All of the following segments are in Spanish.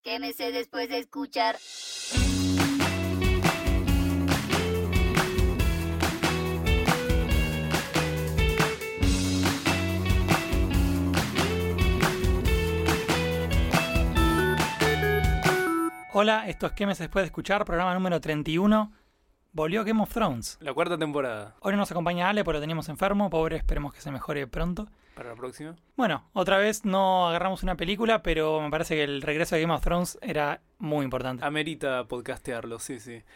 Quémese después de escuchar. Hola, esto es Quémese después de escuchar, programa número 31. Volvió Game of Thrones. La cuarta temporada. Hoy no nos acompaña Ale porque lo teníamos enfermo, pobre, esperemos que se mejore pronto. ¿Para la próxima? Bueno, otra vez no agarramos una película, pero me parece que el regreso de Game of Thrones era muy importante. Amerita podcastearlo, sí.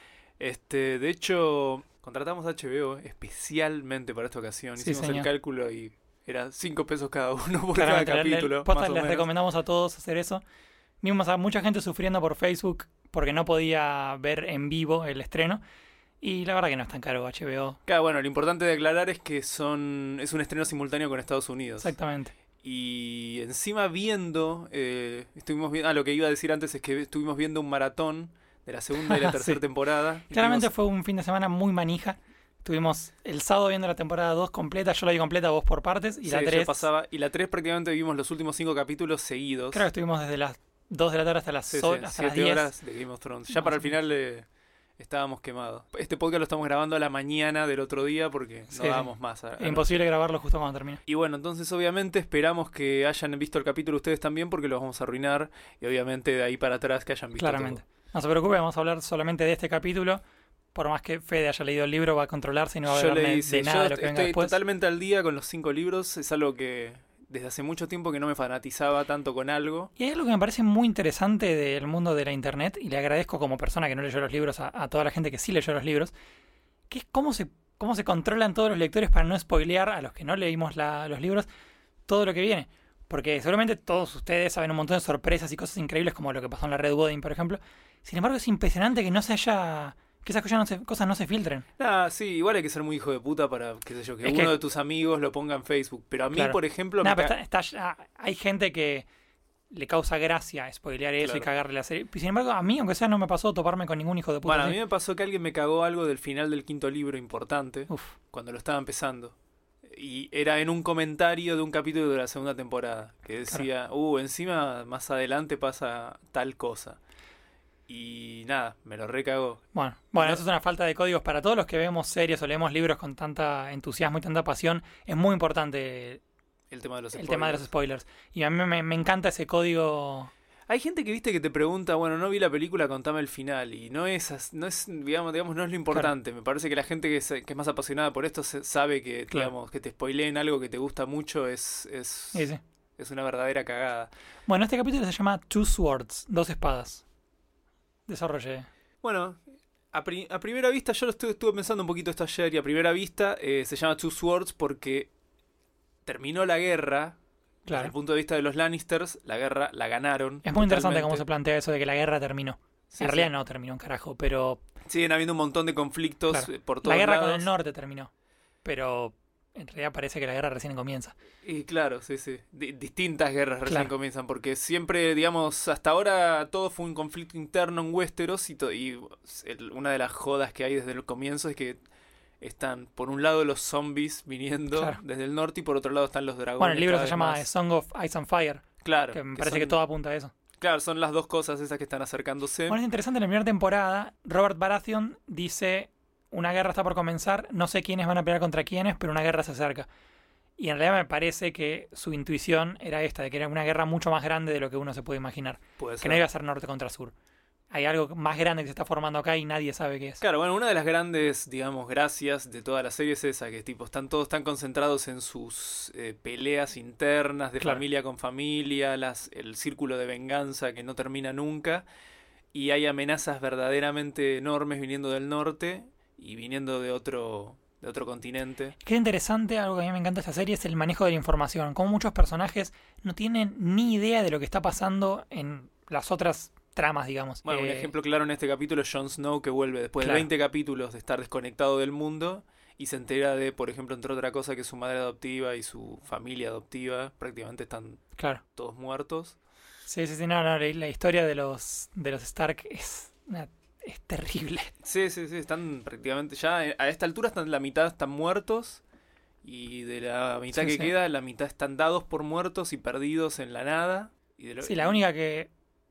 De hecho, contratamos a HBO especialmente para esta ocasión. Sí, Hicimos señor. el cálculo y era 5 pesos cada uno por Claramente, cada capítulo. posta, más o les menos. recomendamos a todos hacer eso. Vimos a mucha gente sufriendo por Facebook porque no podía ver en vivo el estreno. Y la verdad que no es tan caro HBO. Claro, bueno, lo importante de aclarar es que es un estreno simultáneo con Estados Unidos. Exactamente. Y encima viendo, estuvimos viendo, lo que iba a decir antes es que estuvimos viendo un maratón de la segunda y la tercera Sí. temporada. Y Claramente tuvimos- fue un fin de semana muy manija. Estuvimos el sábado viendo la temporada 2 completa, yo la vi completa, vos por partes, y sí, la yo 3, pasaba, y la 3 prácticamente vimos los últimos 5 capítulos seguidos. creo que estuvimos desde las 2 de la tarde hasta las, Sí, hasta las 7 10. horas de Game of Thrones. Ya Más para o el final estábamos quemados. Este podcast lo estamos grabando a la mañana del otro día porque Sí, no sí. dábamos más. Es imposible grabarlo justo cuando termina. Y bueno, entonces obviamente esperamos que hayan visto el capítulo ustedes también porque los vamos a arruinar. Y obviamente de ahí para atrás que hayan visto Claramente. todo. No se preocupe, vamos a hablar solamente de este capítulo. Por más que Fede haya leído el libro, va a controlarse y no va a Yo hablar le de hice, nada yo de lo que venga estoy después. totalmente al día con los 5 libros. Es algo que desde hace mucho tiempo que no me fanatizaba tanto con algo. Y hay algo que me parece muy interesante del mundo de la internet, y le agradezco como persona que no leyó los libros a toda la gente que sí leyó los libros, que es cómo se controlan todos los lectores para no spoilear a los que no leímos los libros todo lo que viene. Porque seguramente todos ustedes saben un montón de sorpresas y cosas increíbles como lo que pasó en la Red Wedding, por ejemplo. Sin embargo, es impresionante que que esas cosas no se filtren. Sí, igual hay que ser muy hijo de puta para, qué sé yo, que Es uno que- de tus amigos lo ponga en Facebook. Pero a mí, Claro. por ejemplo, Nah, me pero ca- hay gente que le causa gracia spoilear eso y Claro. cagarle la serie. Sin embargo, a mí, aunque sea, no me pasó toparme con ningún hijo de puta. Bueno, a así. mí me pasó que alguien me cagó algo del final del 5.º libro importante Uf, cuando lo estaba empezando. Y era en un comentario de un capítulo de la segunda temporada que decía, encima más adelante pasa tal cosa. Y nada, me lo recagó. bueno, No. eso es una falta de códigos para todos los que vemos series o leemos libros con tanta entusiasmo y tanta pasión. Es muy importante El tema de los el tema de los spoilers. spoilers. Y a mí me encanta ese código. Hay gente que viste que te pregunta, bueno, no vi la película, contame el final. Y no es digamos, no es lo importante. Me parece que la gente que es más apasionada por esto sabe que, Claro. digamos, que te spoileen algo que te gusta mucho Sí, sí. es una verdadera cagada. Bueno, este capítulo se llama Two Swords, dos espadas. Desarrollé. Bueno, a primera vista, yo estuve pensando un poquito esto ayer, y a primera vista se llama Two Swords porque terminó la guerra. Desde Claro. el punto de vista de los Lannisters, la guerra la ganaron. Es muy interesante cómo totalmente. se plantea eso de que la guerra terminó. Sí, En sí. realidad no terminó un carajo, pero Siguen habiendo un montón de conflictos claro, por todos la guerra lados. con el norte terminó. Pero en realidad parece que la guerra recién comienza. Y claro, sí. Distintas guerras recién Claro. comienzan, porque siempre, digamos, hasta ahora todo fue un conflicto interno en Westeros una de las jodas que hay desde el comienzo es que están, por un lado, los zombies viniendo Claro. desde el norte y por otro lado están los dragones. Bueno, el libro cada se vez llama más. Song of Ice and Fire, Claro, que me que parece que son- todo apunta a eso. Claro, son las dos cosas esas que están acercándose. Bueno, es interesante, en la primera temporada, Robert Baratheon dice, una guerra está por comenzar, no sé quiénes van a pelear contra quiénes, pero una guerra se acerca. Y en realidad me parece que su intuición era esta, de que era una guerra mucho más grande de lo que uno se puede imaginar. Puede Que ser. no iba a ser norte contra sur. Hay algo más grande que se está formando acá y nadie sabe qué es. Claro, bueno, una de las grandes, digamos, gracias de toda la serie es esa, que tipo, están todos tan concentrados en sus peleas internas, de Claro. familia con familia, el círculo de venganza que no termina nunca, y hay amenazas verdaderamente enormes viniendo del norte y viniendo de otro continente. Qué interesante, algo que a mí me encanta de esta serie es el manejo de la información. Como muchos personajes no tienen ni idea de lo que está pasando en las otras tramas, digamos. Bueno, un ejemplo claro en este capítulo es Jon Snow, que vuelve después Claro. de 20 capítulos de estar desconectado del mundo y se entera de, por ejemplo, entre otra cosa, que su madre adoptiva y su familia adoptiva prácticamente están Claro. todos muertos. Sí, no, la historia de los Stark es terrible. Sí, están prácticamente ya a esta altura la mitad están muertos y de la mitad Sí, que sí. queda, la mitad están dados por muertos y perdidos en la nada. Sí, la única que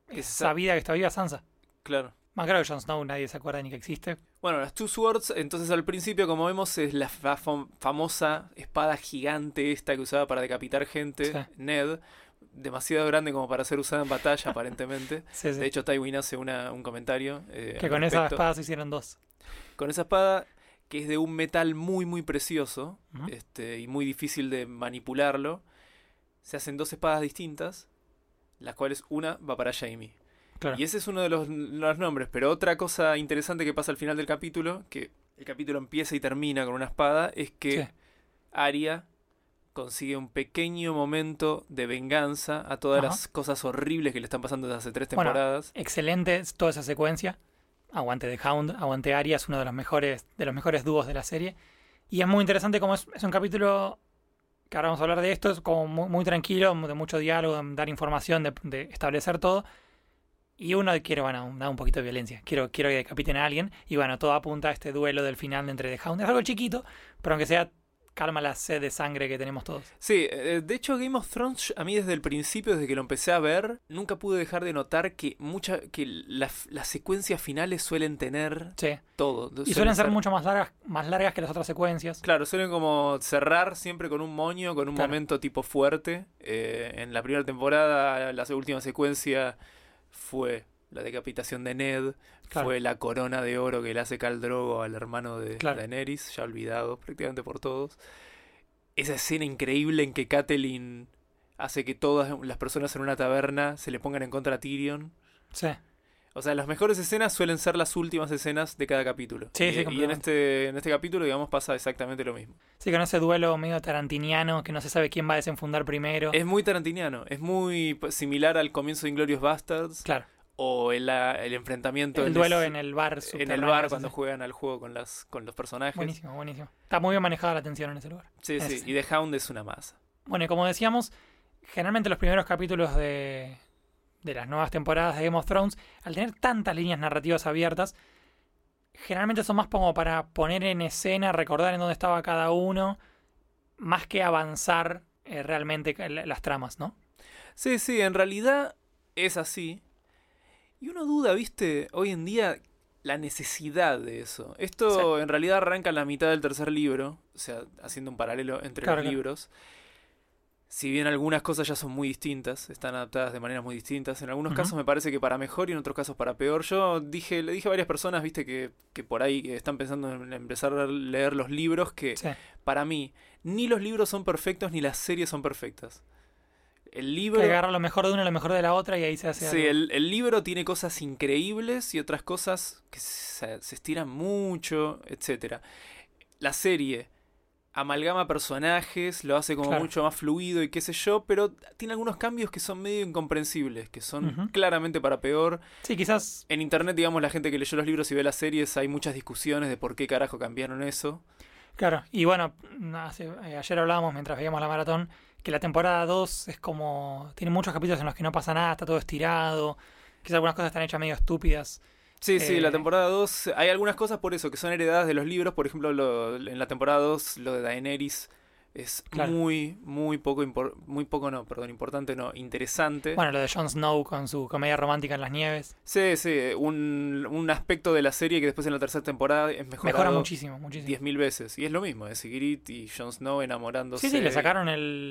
sabida que está viva Sansa. Claro. Más claro que Jon Snow nadie se acuerda ni que existe. Bueno, las Two Swords, entonces al principio, como vemos, es la famosa espada gigante esta que usaba para decapitar gente, Sí. Ned, demasiado grande como para ser usada en batalla, aparentemente. Sí, sí. De hecho, Tywin hace un comentario que al con esa respecto. espada se hicieron 2. Con esa espada, que es de un metal muy, muy precioso, Ujú. y muy difícil de manipularlo, se hacen 2 espadas distintas, las cuales una va para Jaime. Claro. Y ese es uno de los nombres. Pero otra cosa interesante que pasa al final del capítulo, que el capítulo empieza y termina con una espada, es que Sí. Arya consigue un pequeño momento de venganza a todas Ajá. las cosas horribles que le están pasando desde hace 3 Bueno, temporadas. Excelente toda esa secuencia. Aguante The Hound, aguante Arya, es uno de los mejores dúos de la serie. Y es muy interesante como es un capítulo que ahora vamos a hablar de esto, es como muy, muy tranquilo, de mucho diálogo, de dar información, de establecer todo. Y uno quiere, bueno, dar un poquito de violencia. Quiero que decapiten a alguien. Y bueno, todo apunta a este duelo del final entre The Hound. Es algo chiquito, pero aunque sea, calma la sed de sangre que tenemos todos. Sí, de hecho Game of Thrones a mí desde el principio, desde que lo empecé a ver, nunca pude dejar de notar que las secuencias finales suelen tener Sí. todo. Y suelen ser mucho más largas que las otras secuencias. Claro, suelen como cerrar siempre con un moño, con un Claro. momento tipo fuerte. En la primera temporada, la última secuencia fue la decapitación de Ned, Claro. fue la corona de oro que le hace Khal Drogo al hermano de Claro. Daenerys, ya olvidado prácticamente por todos. Esa escena increíble en que Catelyn hace que todas las personas en una taberna se le pongan en contra a Tyrion. Sí. O sea, las mejores escenas suelen ser las últimas escenas de cada capítulo. Sí, sí, y en completamente. este capítulo, digamos, pasa exactamente lo mismo. Sí, con ese duelo medio tarantiniano que no se sabe quién va a desenfundar primero. Es muy tarantiniano, es muy similar al comienzo de Inglourious Basterds Claro. o el enfrentamiento El duelo en el bar en el subterráneo, bar sí, cuando sí. juegan al juego con los personajes. Buenísimo, buenísimo. Está muy bien manejada la tensión en ese lugar. Sí, sí, Ese. y The Hound es una masa. Bueno, y como decíamos, generalmente los primeros capítulos de las nuevas temporadas de Game of Thrones, al tener tantas líneas narrativas abiertas, generalmente son más como para poner en escena, recordar en dónde estaba cada uno, más que avanzar realmente las tramas, ¿no? Sí, sí, en realidad es así. Y uno duda, viste, hoy en día la necesidad de eso. Esto en realidad arranca en la mitad del tercer libro, o sea, haciendo un paralelo entre Claro, los claro. libros. Si bien algunas cosas ya son muy distintas, están adaptadas de maneras muy distintas, en algunos Ujú. casos me parece que para mejor y en otros casos para peor. Le dije a varias personas, viste, que por ahí están pensando en empezar a leer los libros, que Sí. para mí ni los libros son perfectos ni las series son perfectas. El Que libro... agarra lo mejor de una y lo mejor de la otra y ahí se hace Sí, algo. el libro tiene cosas increíbles y otras cosas que se estiran mucho, etcétera. La serie amalgama personajes, lo hace como Claro. mucho más fluido y qué sé yo, pero tiene algunos cambios que son medio incomprensibles, que son Ujú. claramente para peor. Sí, quizás. En internet, digamos, la gente que leyó los libros y ve las series, hay muchas discusiones de por qué carajo cambiaron eso. Claro, y bueno, ayer hablábamos mientras veíamos la maratón que la temporada 2 es como. Tiene muchos capítulos en los que no pasa nada, está todo estirado. Quizás algunas cosas están hechas medio estúpidas. Sí, sí, la Eh, temporada 2, hay algunas cosas por eso, que son heredadas de los libros. Por ejemplo, en la temporada 2, lo de Daenerys es Claro. muy poco, importante, no, interesante. Bueno, lo de Jon Snow con su comedia romántica en las nieves. Sí, sí, un aspecto de la serie que después en la tercera temporada es Mejora mejorado muchísimo, muchísimo. 10.000 veces. Y es lo mismo, es Ygritte y Jon Snow enamorándose. Sí, sí, le sacaron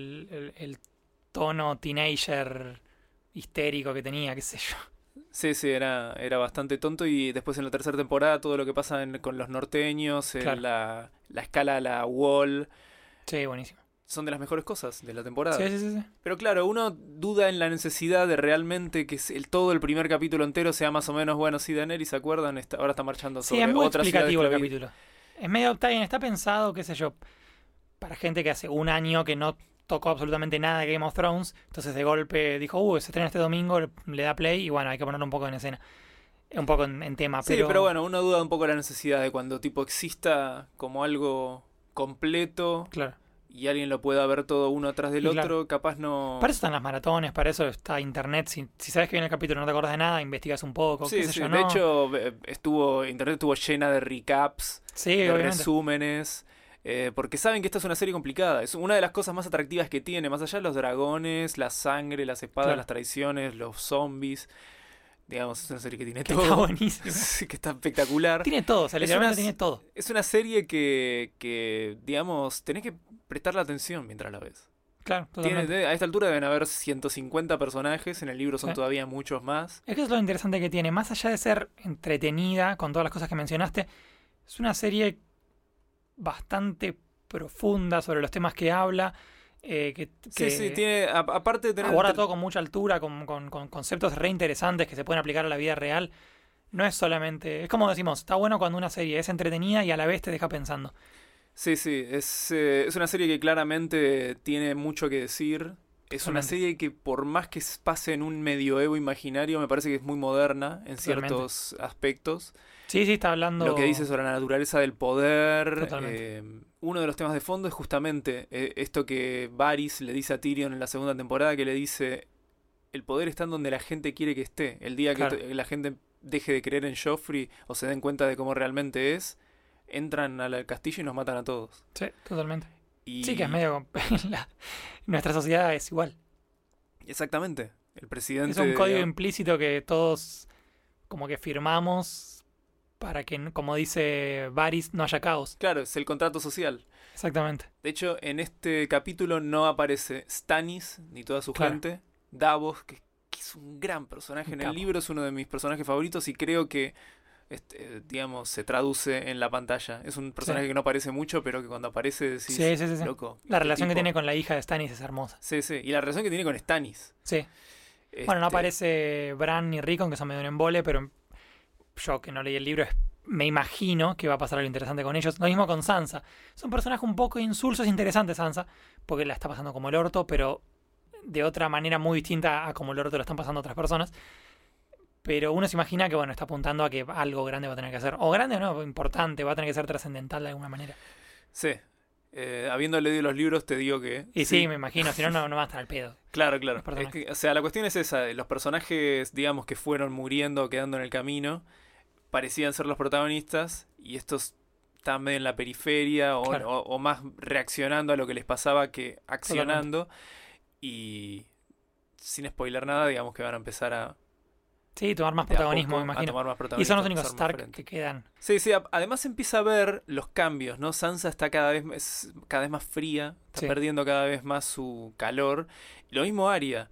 el tono teenager histérico que tenía, qué sé yo. Sí, sí, era bastante tonto. Y después en la tercera temporada todo lo que pasa con los norteños, Claro. la escala a la Wall, Sí, buenísimo. son de las mejores cosas de la temporada. Sí, sí, sí, sí. Pero claro, uno duda en la necesidad de realmente que todo el primer capítulo entero sea más o menos, bueno, sí, Daenerys, ¿se acuerdan? Ahora está marchando Sí, sobre es muy otra ciudad explicativo el esclavi- capítulo. Es medio, está bien, está pensado, qué sé yo, para gente que hace un año que no tocó absolutamente nada de Game of Thrones, entonces de golpe dijo, se estrena este domingo, le da play y bueno, hay que ponerlo un poco en escena. Un poco en tema, Sí, pero... pero bueno, uno duda un poco la necesidad de cuando tipo exista como algo completo Claro. y alguien lo pueda ver todo uno atrás del Y otro, claro. capaz no... Para eso están las maratones, para eso está internet. Si sabes que viene el capítulo y no te acordás de nada, investigas un poco, Sí, qué sé sí, yo, de ¿no? hecho, internet estuvo llena de recaps, Sí, de obviamente. resúmenes, porque saben que esta es una serie complicada. Es una de las cosas más atractivas que tiene, más allá de los dragones, la sangre, las espadas, Claro. las traiciones, los zombies. Digamos, es una serie que tiene Que todo. está buenísimo. Sí, que está espectacular. Tiene todo, o sea, Es literalmente una- tiene todo. Es una serie que, digamos, tenés que prestarle atención mientras la ves. Claro, totalmente. A esta altura deben haber 150 personajes, en el libro son Sí. todavía muchos más. Es que eso es lo interesante que tiene. Más allá de ser entretenida con todas las cosas que mencionaste, es una serie bastante profunda sobre los temas que habla, que Sí, tiene, aparte de tener... aborda todo con mucha altura, con conceptos re interesantes que se pueden aplicar a la vida real. No es solamente... Es como decimos, está bueno cuando una serie es entretenida y a la vez te deja pensando. Sí, es una serie que claramente tiene mucho que decir. Es una Totalmente. serie que por más que pase en un medioevo imaginario, me parece que es muy moderna en Totalmente. ciertos aspectos. Sí, está hablando... Lo que dice sobre la naturaleza del poder. Totalmente. Uno de los temas de fondo es justamente esto que Varys le dice a Tyrion en la segunda temporada, que le dice, el poder está en donde la gente quiere que esté. El día Claro. que la gente deje de creer en Joffrey o se den cuenta de cómo realmente es, entran al castillo y nos matan a todos. Sí, totalmente. Y Sí, que es medio... Nuestra sociedad es igual. Exactamente. El presidente... Es un código implícito que todos como que firmamos para que, como dice Varys, no haya caos. Claro, es el contrato social. Exactamente. De hecho, en este capítulo no aparece Stannis ni toda su Claro. gente. Davos, que es un gran personaje Un en el capo. libro, es uno de mis personajes favoritos y creo que, digamos, se traduce en la pantalla. Es un personaje Sí. que no aparece mucho, pero que cuando aparece decís, Sí. loco. La este relación que tipo- tiene con la hija de Stannis es hermosa. Sí, y la relación que tiene con Stannis. Sí. Bueno, no Este, aparece Bran ni Rickon, que son medio un embole, pero yo que no leí el libro me imagino que va a pasar algo interesante con ellos. Lo mismo con Sansa. Es un personaje un poco insulso, es interesante Sansa, porque la está pasando como el orto, pero de otra manera muy distinta a como el orto lo están pasando otras personas. Pero uno se imagina que, bueno, está apuntando a que algo grande va a tener que hacer. O grande o no, importante, va a tener que ser trascendental de alguna manera. Sí. Habiendo leído los libros, te digo que... Y sí, me imagino, si no, no va a estar al pedo. Claro. los Es personajes. que, o sea, la cuestión es esa. Los personajes, digamos, que fueron muriendo o quedando en el camino, parecían ser los protagonistas y estos estaban medio en la periferia Claro. o más reaccionando a lo que les pasaba que accionando. Y sin spoiler nada, digamos que van a empezar a... Sí, tomar más de a protagonismo, poco me a imagino. tomar más Y protagonismo, son los a únicos ser más Stark frente. que quedan. Sí, además se empieza a ver los cambios, ¿no? Sansa está cada vez más fría, está Sí. perdiendo cada vez más su calor. Lo mismo Arya.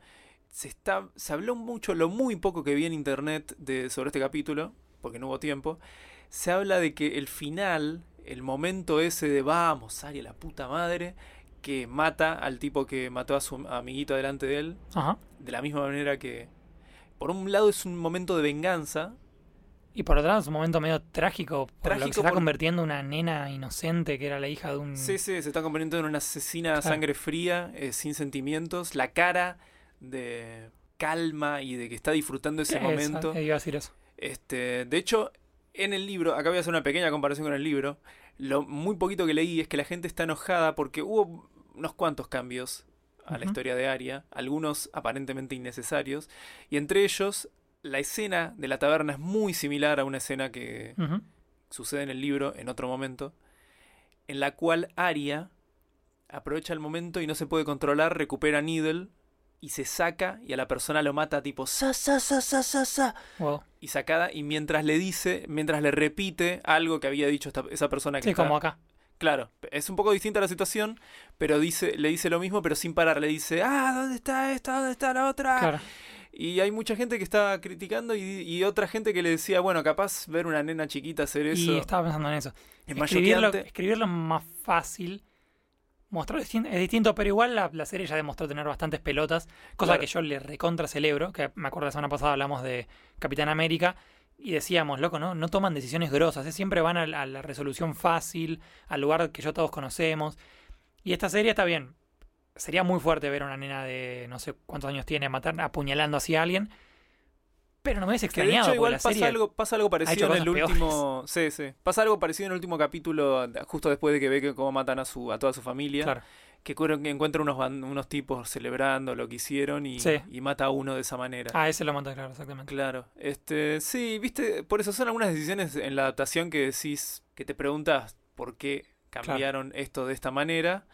Se habló mucho, lo muy poco que vi en internet sobre este capítulo, porque no hubo tiempo. Se habla de que el final, el momento ese de vamos, Arya, la puta madre, que mata al tipo que mató a su amiguito delante de él, Ajá. de la misma manera que... Por un lado es un momento de venganza. Y por otro lado es un momento medio trágico, por lo que Trágico se está por- convirtiendo en una nena inocente que era la hija de un... Sí, se está convirtiendo en una asesina a Claro. sangre fría, sin sentimientos. La cara de calma y de que está disfrutando ese momento. Iba a decir eso. De hecho, en el libro, acá voy a hacer una pequeña comparación con el libro. Lo muy poquito que leí es que la gente está enojada porque hubo unos cuantos cambios a la Ujú. historia de Arya, algunos aparentemente innecesarios, y entre ellos la escena de la taberna es muy similar a una escena que Ujú. sucede en el libro en otro momento, en la cual Arya aprovecha el momento y no se puede controlar, recupera a Needle y se saca y a la persona lo mata tipo sa. Wow. Y sacada, y mientras le repite algo que había dicho esa persona que Sí, está... como acá. Claro, es un poco distinta la situación, pero le dice lo mismo, pero sin parar. Le dice, ¿dónde está esta? ¿Dónde está la otra? Claro. Y hay mucha gente que está criticando y otra gente que le decía, bueno, capaz ver una nena chiquita hacer eso Y estaba pensando en eso. es más Escribirlo choqueante. es más fácil. Mostrarlo es distinto, pero igual la serie ya demostró tener bastantes pelotas, cosa Claro. que yo le recontra celebro, que me acuerdo la semana pasada hablamos de Capitán América y decíamos, loco, no toman decisiones grosas, siempre van a la resolución fácil, al lugar que ya todos conocemos. Y esta serie está bien. Sería muy fuerte ver a una nena de no sé cuántos años tiene apuñalando así a alguien, pero no me hubiese Que de extrañado hecho porque igual la serie pasa algo parecido en cosas el peores. último... Sí. Pasa algo parecido en el último capítulo, justo después de que ve cómo matan a toda su familia. Claro. Que encuentra unos tipos celebrando lo que hicieron Sí. y mata a uno de esa manera. Ese lo mata, claro, exactamente. Claro, sí, viste, por eso son algunas decisiones en la adaptación que decís, que te preguntas por qué cambiaron esto de esta manera,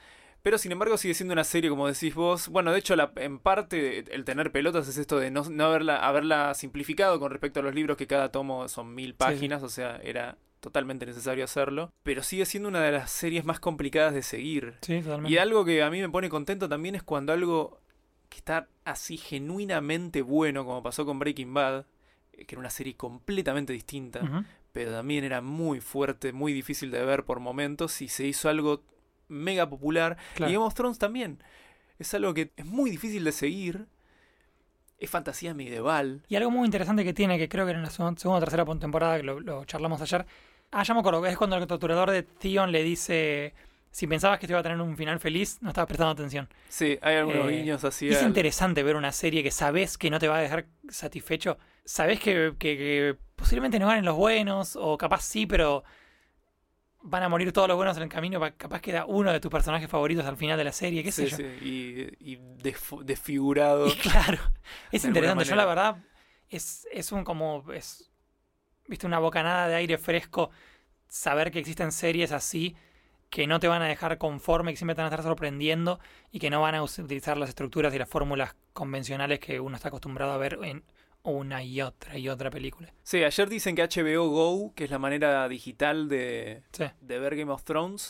Pero sin embargo sigue siendo una serie, como decís vos. Bueno, de hecho, en parte el tener pelotas es esto de no haberla simplificado con respecto a los libros, que cada tomo son 1000 páginas, o sea, era totalmente necesario hacerlo. Pero sigue siendo una de las series más complicadas de seguir. Sí, totalmente. Y algo que a mí me pone contento también es cuando algo que está así genuinamente bueno, como pasó con Breaking Bad, que era una serie completamente distinta, Ujú. pero también era muy fuerte, muy difícil de ver por momentos, y se hizo algo mega popular. Claro. Y Game of Thrones también. Es algo que es muy difícil de seguir. Es fantasía medieval. Y algo muy interesante que tiene, que creo que en la segunda o tercera temporada, que lo charlamos ayer. Ya me acuerdo, es cuando el torturador de Theon le dice: si pensabas que esto iba a tener un final feliz, no estabas prestando atención. Sí, hay algunos guiños así. Y es interesante ver una serie que sabes que no te va a dejar satisfecho. Sabes que posiblemente no ganen los buenos, o capaz sí, pero van a morir todos los buenos en el camino. Capaz queda uno de tus personajes favoritos al final de la serie, qué sé yo. Sí, y desfigurado. Y claro, es de alguna interesante. Yo manera. la verdad es un como viste, una bocanada de aire fresco saber que existen series así que no te van a dejar conforme, que siempre te van a estar sorprendiendo y que no van a utilizar las estructuras y las fórmulas convencionales que uno está acostumbrado a ver en una y otra película. Sí, ayer dicen que HBO Go, que es la manera digital de Sí, ver Game of Thrones,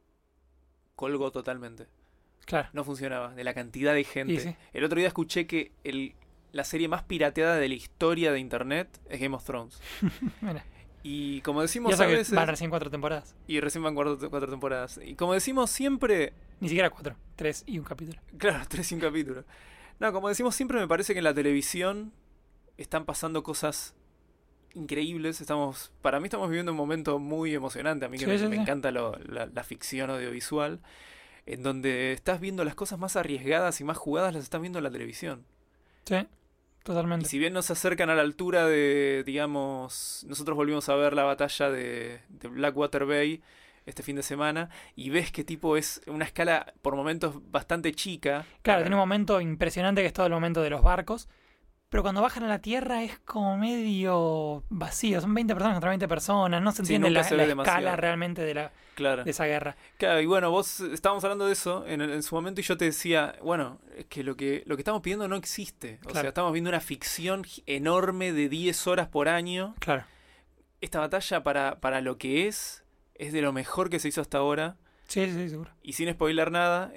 colgó totalmente. claro. No funcionaba, de la cantidad de gente. Y sí. El otro día escuché que la serie más pirateada de la historia de internet es Game of Thrones. Mira. Y como Y decimos eso a que veces... van recién 4 temporadas. Y recién van cuatro temporadas. Y como decimos siempre... Ni siquiera 4, 3 y un capítulo. Claro, 3 y un capítulo. No, como decimos siempre, me parece que en la televisión están pasando cosas increíbles. Para mí estamos viviendo un momento muy emocionante. A mí que Sí, sí, me sí. encanta la ficción audiovisual, en donde estás viendo las cosas más arriesgadas y más jugadas, las estás viendo en la televisión. Sí, Y totalmente. si bien nos acercan a la altura de, digamos, nosotros volvimos a ver la batalla de Blackwater Bay este fin de semana, y ves que tipo es una escala por momentos bastante chica. Claro, tiene un momento impresionante que es todo el momento de los barcos, pero cuando bajan a la tierra es como medio vacío. Son 20 personas contra 20 personas, no se Sí, entiende nunca la se ve escala demasiado. realmente de Claro. esa guerra. Claro, y bueno, vos estábamos hablando de eso en su momento, y yo te decía, bueno, es que lo que estamos pidiendo no existe. O Claro. sea, estamos viendo una ficción enorme de 10 horas por año. Claro. Esta batalla para lo que es de lo mejor que se hizo hasta ahora. Sí, seguro. Y sin spoiler nada,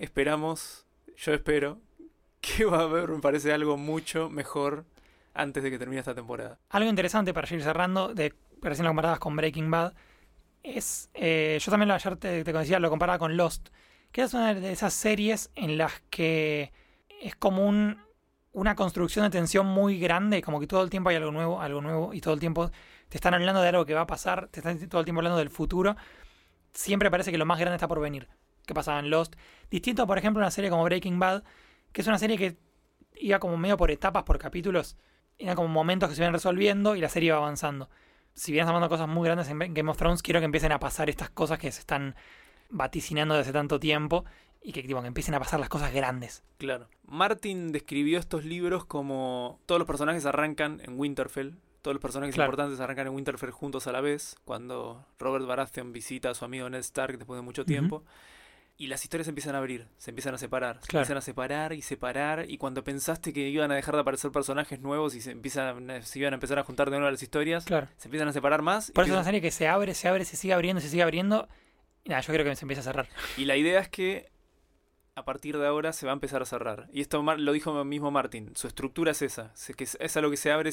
yo espero que va a haber, me parece, algo mucho mejor antes de que termine esta temporada. Algo interesante para ir cerrando, recién lo comparabas con Breaking Bad, es, yo también ayer te decía, lo comparaba con Lost, que es una de esas series en las que es como una construcción de tensión muy grande, como que todo el tiempo hay algo nuevo, y todo el tiempo te están hablando de algo que va a pasar, te están todo el tiempo hablando del futuro. Siempre parece que lo más grande está por venir, que pasaba en Lost. Distinto, por ejemplo, a una serie como Breaking Bad, que es una serie que iba como medio por etapas, por capítulos. Eran como momentos que se iban resolviendo y la serie iba avanzando. Si bien están pasando cosas muy grandes en Game of Thrones, quiero que empiecen a pasar estas cosas que se están vaticinando desde hace tanto tiempo y que empiecen a pasar las cosas grandes. Claro. Martin describió estos libros como todos los personajes arrancan en Winterfell. Todos los personajes Claro. importantes arrancan en Winterfell juntos a la vez, cuando Robert Baratheon visita a su amigo Ned Stark después de mucho tiempo. Y las historias se empiezan a abrir, se empiezan a separar, Claro. empiezan a separar, y cuando pensaste que iban a dejar de aparecer personajes nuevos y se iban a empezar a juntar de nuevo las historias, Claro. se empiezan a separar más. Por eso es una serie que se abre, se sigue abriendo. Y nada, yo creo que se empieza a cerrar. Y la idea es que a partir de ahora se va a empezar a cerrar. Y esto lo dijo mismo Martin. Su estructura es esa. Que es algo que se abre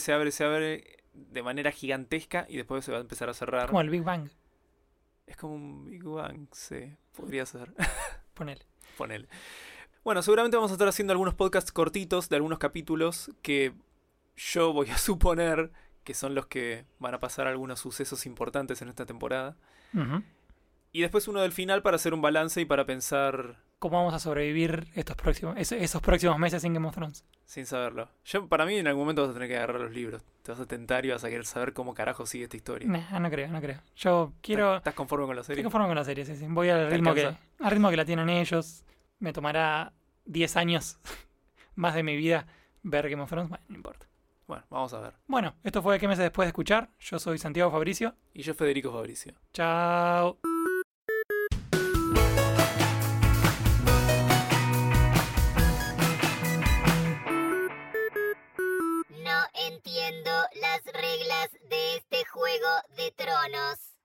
de manera gigantesca y después se va a empezar a cerrar. Como el Big Bang, Es como un Big Bang, sí. Podría ser. ponele. Ponele. Bueno, seguramente vamos a estar haciendo algunos podcasts cortitos de algunos capítulos que yo voy a suponer que son los que van a pasar algunos sucesos importantes en esta temporada. Ujú. Y después uno del final para hacer un balance y para pensar ¿Cómo vamos a sobrevivir esos próximos meses sin Game of Thrones? sin saberlo. Para mí en algún momento vas a tener que agarrar los libros. Te vas a tentar y vas a querer saber cómo carajo sigue esta historia. Nah, no creo. Yo quiero... ¿Estás conforme con la serie? Estoy conforme con la serie, sí. Voy al ¿Te ritmo alcanza? al ritmo que la tienen ellos. Me tomará 10 años más de mi vida ver Game of Thrones. Bueno, no importa. Bueno, vamos a ver. Bueno, esto fue ¿Qué meses después de escuchar? Yo soy Santiago Fabricio. Y yo Federico Fabricio. Chao. Tronos.